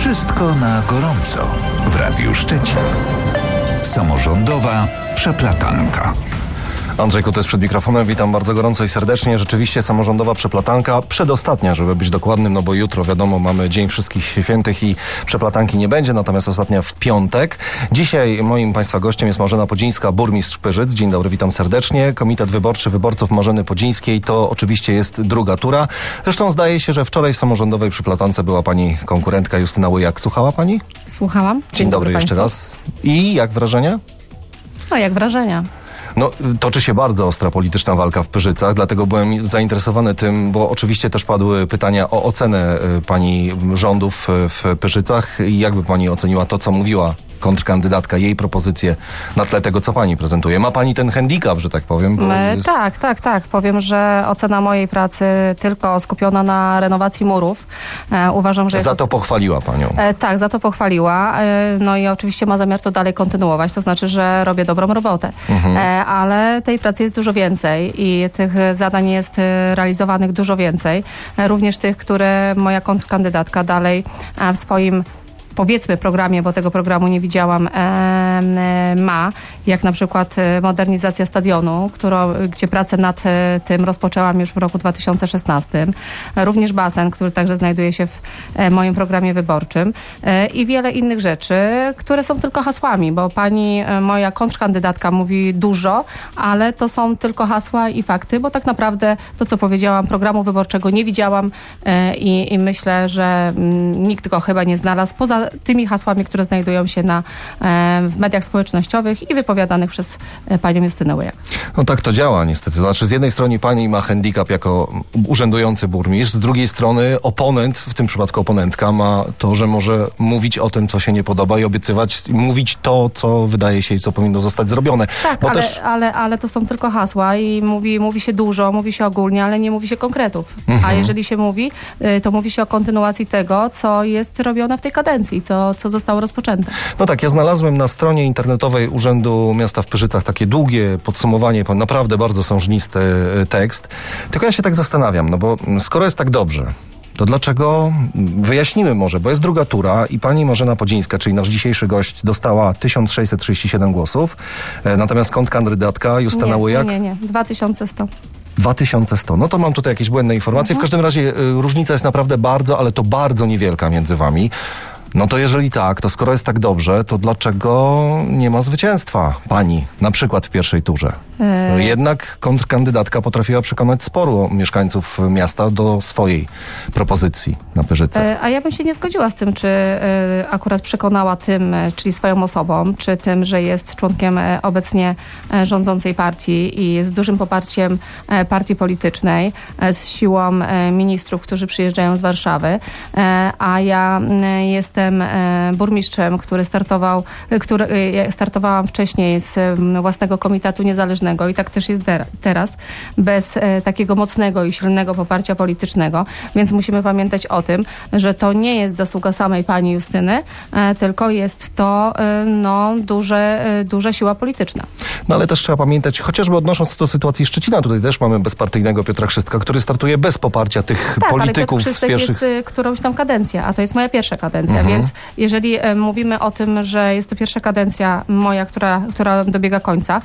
Wszystko na gorąco w Radiu Szczecin. Samorządowa przeplatanka. Andrzej Kutys przed mikrofonem, witam bardzo gorąco i serdecznie. Rzeczywiście samorządowa przeplatanka, przedostatnia, żeby być dokładnym, no bo jutro wiadomo mamy Dzień Wszystkich Świętych i przeplatanki nie będzie, natomiast ostatnia w piątek. Dzisiaj moim Państwa gościem jest Marzena Podzińska, burmistrz Pyrzyc. Dzień dobry, witam serdecznie. Komitet Wyborczy Wyborców Marzeny Podzińskiej to oczywiście jest druga tura. Zresztą zdaje się, że wczoraj w samorządowej przeplatance była pani konkurentka Justyna Łyjak. Słuchała pani? Słuchałam. Dzień dobry jeszcze raz. I jak wrażenia? No jak wrażenia? No, toczy się bardzo ostra polityczna walka w Pyrzycach, dlatego byłem zainteresowany tym, bo oczywiście też padły pytania o ocenę pani rządów w Pyrzycach i jakby pani oceniła to, co mówiła kontrkandydatka, jej propozycje na tle tego, co pani prezentuje. Ma pani ten handicap, że tak powiem? Bo Tak. Powiem, że ocena mojej pracy tylko skupiona na renowacji murów. Uważam, że Za to pochwaliła panią. Tak, za to pochwaliła. No i oczywiście ma zamiar to dalej kontynuować. To znaczy, że robię dobrą robotę. Ale tej pracy jest dużo więcej i tych zadań jest realizowanych dużo więcej. Również tych, które moja kontrkandydatka dalej w swoim powiedzmy programie, bo tego programu nie widziałam, ma, jak na przykład modernizacja stadionu, gdzie pracę nad tym rozpoczęłam już w roku 2016. Również basen, który także znajduje się w moim programie wyborczym i wiele innych rzeczy, które są tylko hasłami, bo moja kontrkandydatka mówi dużo, ale to są tylko hasła i fakty, bo tak naprawdę to, co powiedziałam, programu wyborczego nie widziałam i myślę, że nikt go chyba nie znalazł, poza tymi hasłami, które znajdują się w mediach społecznościowych i wypowiadanych przez panią Justynę Łyjak. No tak to działa niestety. To znaczy z jednej strony pani ma handicap jako urzędujący burmistrz, z drugiej strony oponent, w tym przypadku oponentka, ma to, że może mówić o tym, co się nie podoba i obiecywać, mówić to, co wydaje się i co powinno zostać zrobione. Tak, ale to są tylko hasła i mówi się dużo, mówi się ogólnie, ale nie mówi się konkretów. A jeżeli się mówi, to mówi się o kontynuacji tego, co jest robione w tej kadencji, co zostało rozpoczęte. No tak, ja znalazłem na stronie internetowej Urzędu Miasta w Pyrzycach takie długie podsumowanie, naprawdę bardzo sążnisty tekst. Tylko ja się tak zastanawiam, no bo skoro jest tak dobrze, to dlaczego, wyjaśnimy może, bo jest druga tura i pani Marzena Podzińska, czyli nasz dzisiejszy gość, dostała 1637 głosów, natomiast kontrkandydatka Justyna Łyjak... Nie, 2100. 2100. No to mam tutaj jakieś błędne informacje. W każdym razie różnica jest naprawdę bardzo, ale to bardzo niewielka między wami. No to jeżeli tak, to skoro jest tak dobrze, to dlaczego nie ma zwycięstwa pani, na przykład w pierwszej turze? Jednak kontrkandydatka potrafiła przekonać sporo mieszkańców miasta do swojej propozycji na Pyrzyce. A ja bym się nie zgodziła z tym, czy akurat przekonała tym, czyli swoją osobą, czy tym, że jest członkiem obecnie rządzącej partii i z dużym poparciem partii politycznej, z siłą ministrów, którzy przyjeżdżają z Warszawy, a ja jestem burmistrzem, startowałam wcześniej z własnego komitetu niezależnego i tak też jest teraz, bez takiego mocnego i silnego poparcia politycznego, więc musimy pamiętać o tym, że to nie jest zasługa samej pani Justyny, tylko jest to duża siła polityczna. No ale też trzeba pamiętać, chociażby odnosząc do sytuacji Szczecina, tutaj też mamy bezpartyjnego Piotra Chrzystka, który startuje bez poparcia tych polityków ale z pierwszych... jest którąś tam kadencję, a to jest moja pierwsza kadencja, więc jeżeli mówimy o tym, że jest to pierwsza kadencja moja, która dobiega końca,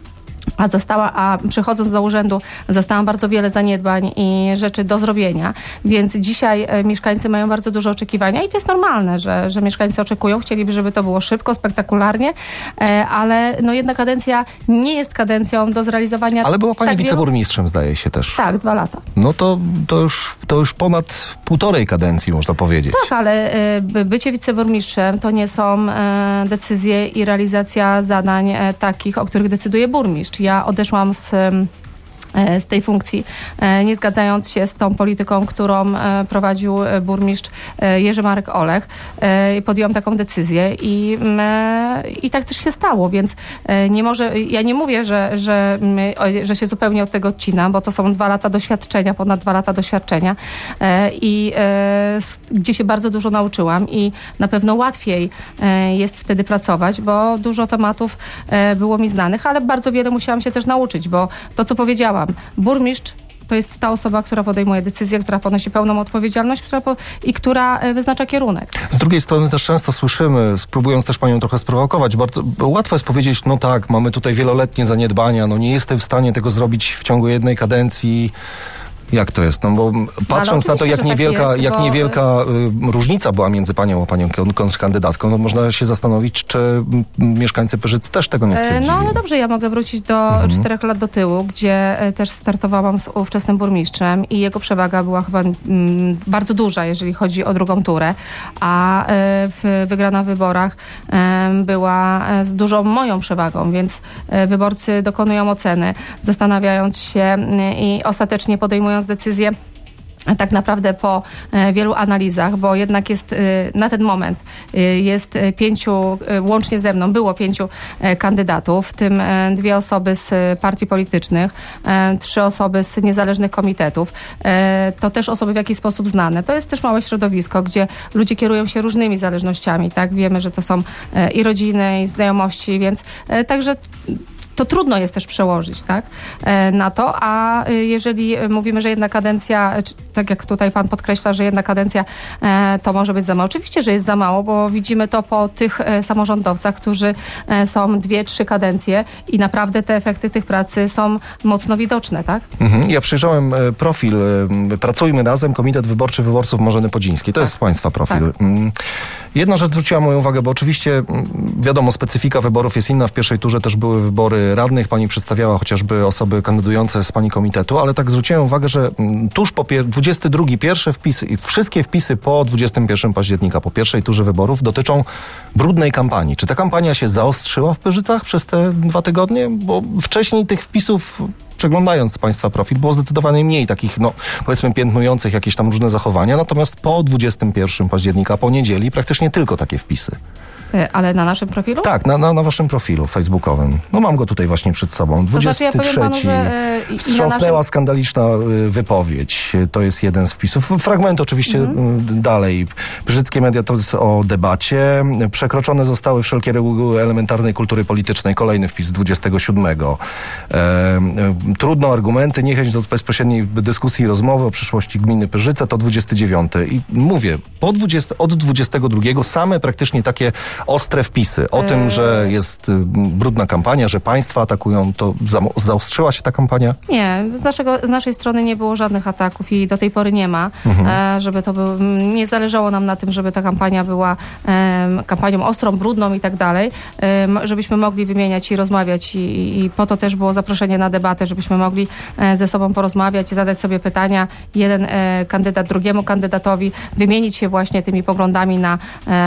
a przychodząc do urzędu zastałam bardzo wiele zaniedbań i rzeczy do zrobienia, więc dzisiaj mieszkańcy mają bardzo duże oczekiwania i to jest normalne, że mieszkańcy oczekują, chcieliby, żeby to było szybko, spektakularnie, ale jedna kadencja nie jest kadencją do zrealizowania. Ale była pani wiceburmistrzem, zdaje się też. Tak, 2 lata. No to już ponad 1,5 kadencji, można powiedzieć. Tak, ale bycie wiceburmistrzem to nie są decyzje i realizacja zadań takich, o których decyduje burmistrz. Ja odeszłam z tej funkcji, nie zgadzając się z tą polityką, którą prowadził burmistrz Jerzy Marek Olech. Podjęłam taką decyzję i tak też się stało, więc ja nie mówię, że się zupełnie od tego odcinam, bo to są 2 lata doświadczenia, ponad 2 lata doświadczenia gdzie się bardzo dużo nauczyłam i na pewno łatwiej jest wtedy pracować, bo dużo tematów było mi znanych, ale bardzo wiele musiałam się też nauczyć, bo to, co powiedziałam, burmistrz to jest ta osoba, która podejmuje decyzję, która ponosi pełną odpowiedzialność, która wyznacza kierunek. Z drugiej strony też często słyszymy, spróbując też panią trochę sprowokować, bardzo łatwo jest powiedzieć, no tak, mamy tutaj wieloletnie zaniedbania, no nie jestem w stanie tego zrobić w ciągu jednej kadencji. Jak to jest? No bo patrząc na to, jak niewielka różnica była między panią a panią kontrkandydatką, no można się zastanowić, czy mieszkańcy Pyrzyc też tego nie stwierdzili. No ale dobrze, ja mogę wrócić do 4 lat do tyłu, gdzie też startowałam z ówczesnym burmistrzem i jego przewaga była chyba bardzo duża, jeżeli chodzi o drugą turę, a wygrana w wyborach była z dużą moją przewagą, więc wyborcy dokonują oceny, zastanawiając się i ostatecznie podejmują decyzję tak naprawdę po wielu analizach, bo jednak jest na ten moment jest 5, łącznie ze mną było 5 kandydatów, w tym 2 osoby z partii politycznych, 3 osoby z niezależnych komitetów. To też osoby w jakiś sposób znane. To jest też małe środowisko, gdzie ludzie kierują się różnymi zależnościami, tak? Wiemy, że to są i rodziny, i znajomości, więc także to trudno jest też przełożyć, tak, na to, a jeżeli mówimy, że jedna kadencja, tak jak tutaj pan podkreśla, że jedna kadencja to może być za mało. Oczywiście, że jest za mało, bo widzimy to po tych samorządowcach, którzy są 2-3 kadencje i naprawdę te efekty tych pracy są mocno widoczne, tak? Ja przejrzałem profil Pracujmy Razem, Komitet Wyborczy Wyborców Marzeny Podzińskiej. To jest państwa profil. Tak. Jedna rzecz zwróciła moją uwagę, bo oczywiście wiadomo, specyfika wyborów jest inna. W pierwszej turze też były wybory radnych. Pani przedstawiała chociażby osoby kandydujące z pani komitetu, ale tak zwróciłem uwagę, że tuż po 22 pierwsze wpisy i wszystkie wpisy po 21 października, po pierwszej turze wyborów dotyczą brudnej kampanii. Czy ta kampania się zaostrzyła w Pyrzycach przez te 2 tygodnie? Bo wcześniej tych wpisów, przeglądając państwa profil, było zdecydowanie mniej takich, no powiedzmy, piętnujących jakieś tam różne zachowania, natomiast po 21 października, po niedzieli, praktycznie tylko takie wpisy. Ale na naszym profilu? Tak, na waszym profilu facebookowym. No mam go tutaj właśnie przed sobą. 23. To znaczy, ja powiem panu, że wstrząsnęła skandaliczna wypowiedź. To jest jeden z wpisów. Fragment oczywiście dalej. Pyrzyckie media to jest o debacie. Przekroczone zostały wszelkie reguły elementarnej kultury politycznej. Kolejny wpis 27. Trudno argumenty, niechęć do bezpośredniej dyskusji i rozmowy o przyszłości gminy Pyrzyce to 29. I mówię, od 22 same praktycznie takie ostre wpisy o tym, że jest brudna kampania, że państwa atakują. To zaostrzyła się ta kampania? Nie, z naszej strony nie było żadnych ataków i do tej pory nie ma, żeby to był, nie zależało nam na tym, żeby ta kampania była kampanią ostrą, brudną i tak dalej, żebyśmy mogli wymieniać i rozmawiać i po to też było zaproszenie na debatę, żebyśmy mogli ze sobą porozmawiać i zadać sobie pytania, jeden kandydat drugiemu kandydatowi, wymienić się właśnie tymi poglądami na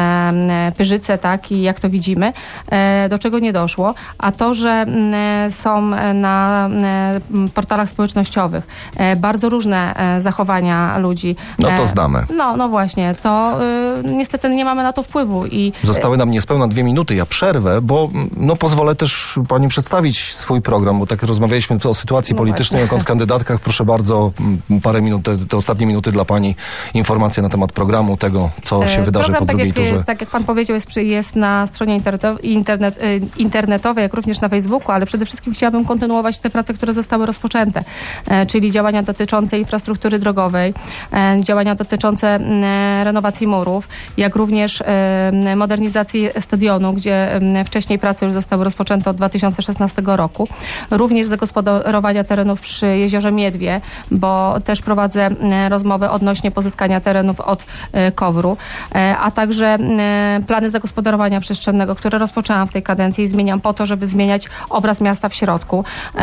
Pyrzyce, tak, i jak to widzimy, do czego nie doszło, a to, że są na portalach społecznościowych bardzo różne zachowania ludzi. No to znamy. No właśnie, to niestety nie mamy na to wpływu. Zostały nam niespełna 2 minuty. Ja przerwę, bo pozwolę też pani przedstawić swój program, bo tak rozmawialiśmy tu o sytuacji politycznej, o kontrkandydatkach. Proszę bardzo, parę minut, te ostatnie minuty dla pani, informacje na temat programu, tego, co się wydarzy po drugiej turze. Tak jak pan powiedział, jest na stronie internetowej, jak również na Facebooku, ale przede wszystkim chciałabym kontynuować te prace, które zostały rozpoczęte, czyli działania dotyczące infrastruktury drogowej, działania dotyczące renowacji murów, jak również modernizacji stadionu, gdzie wcześniej prace już zostały rozpoczęte od 2016 roku. Również zagospodarowania terenów przy Jeziorze Miedwie, bo też prowadzę rozmowy odnośnie pozyskania terenów od KOWR-u, a także plany zagospodarowania przestrzennego, które rozpoczęłam w tej kadencji i zmieniam po to, żeby zmieniać obraz miasta w środku.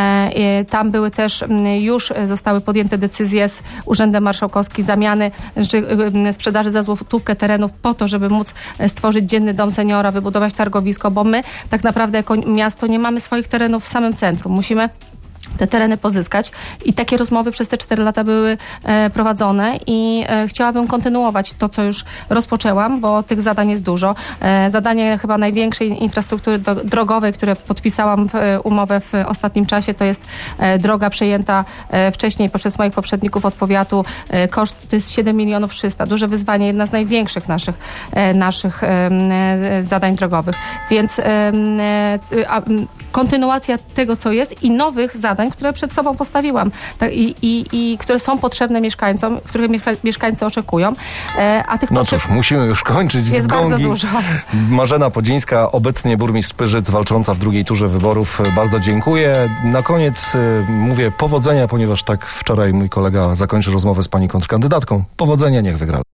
Tam były też, już zostały podjęte decyzje z Urzędem Marszałkowskim zamiany, sprzedaży za złotówkę terenów po to, żeby móc stworzyć dzienny dom seniora, wybudować targowisko, bo my tak naprawdę jako miasto nie mamy swoich terenów w samym centrum. Musimy te tereny pozyskać i takie rozmowy przez te 4 lata były prowadzone i chciałabym kontynuować to, co już rozpoczęłam, bo tych zadań jest dużo. Zadanie chyba największej infrastruktury drogowej, które podpisałam umowę w ostatnim czasie, to jest droga przejęta wcześniej przez moich poprzedników od powiatu. Koszt to jest 7 300 000. Duże wyzwanie, jedna z największych naszych zadań drogowych. Więc kontynuacja tego, co jest i nowych zadań, które przed sobą postawiłam i które są potrzebne mieszkańcom, których mieszkańcy oczekują. A tych No cóż, musimy już kończyć. jest gongi. bardzo dużo. Marzena Podzińska, obecnie burmistrz Pyrzyc, walcząca w drugiej turze wyborów. Bardzo dziękuję. Na koniec mówię powodzenia, ponieważ tak wczoraj mój kolega zakończył rozmowę z pani kontrkandydatką. Powodzenia, niech wygra.